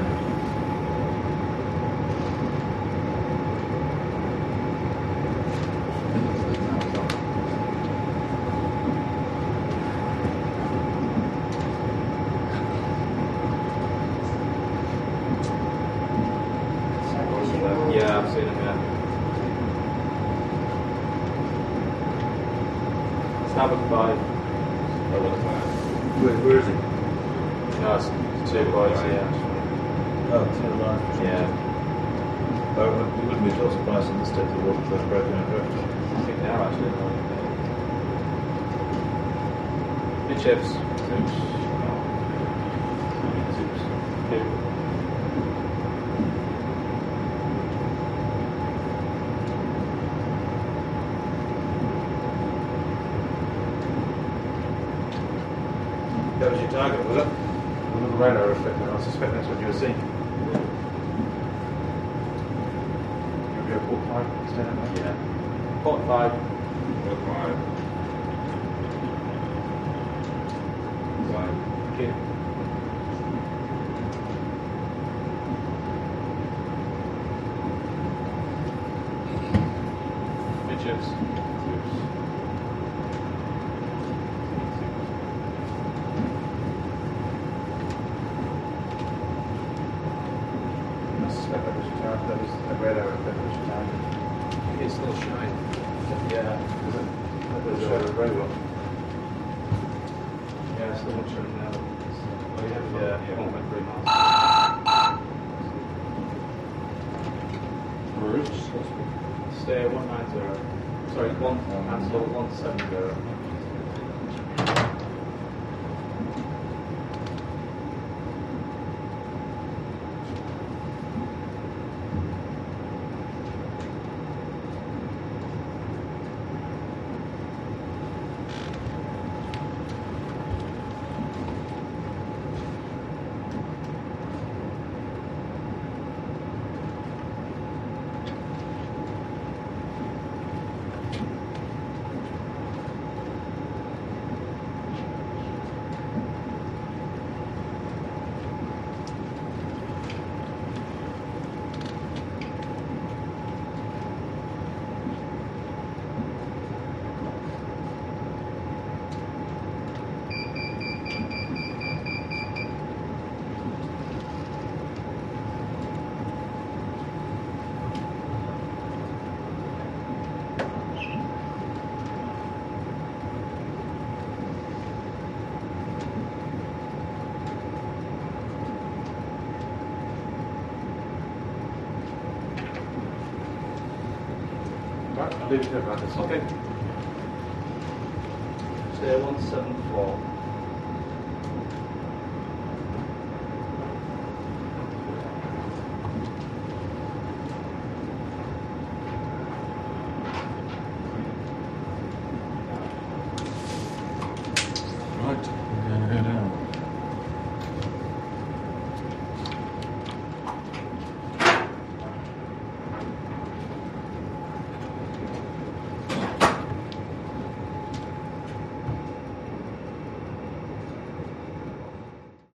Yeah, I've seen him, yeah. Starboard 5. Where is he? No, it's 2 boys, yeah. Oh, it's in the line. Yeah. We wouldn't be at all surprised in this state the water flow broken out directly. I think they are actually. Good chips. Soups. Soups. Two. That was your target, was it? Another radar effect, I suspect that's what you were seeing. You'll go port 5, stand up. Yeah. Port 5. Okay. Good chips. I suspect that was your target. That was a radar effect, that was your target. It's still shine. Yeah. That was very well. Yeah, still not showing now. Oh, yeah, 1.3 miles. Routes. Stay 190. Sorry, cancel 170. Right, I'll leave it there, Marcus. Okay. Stay 174.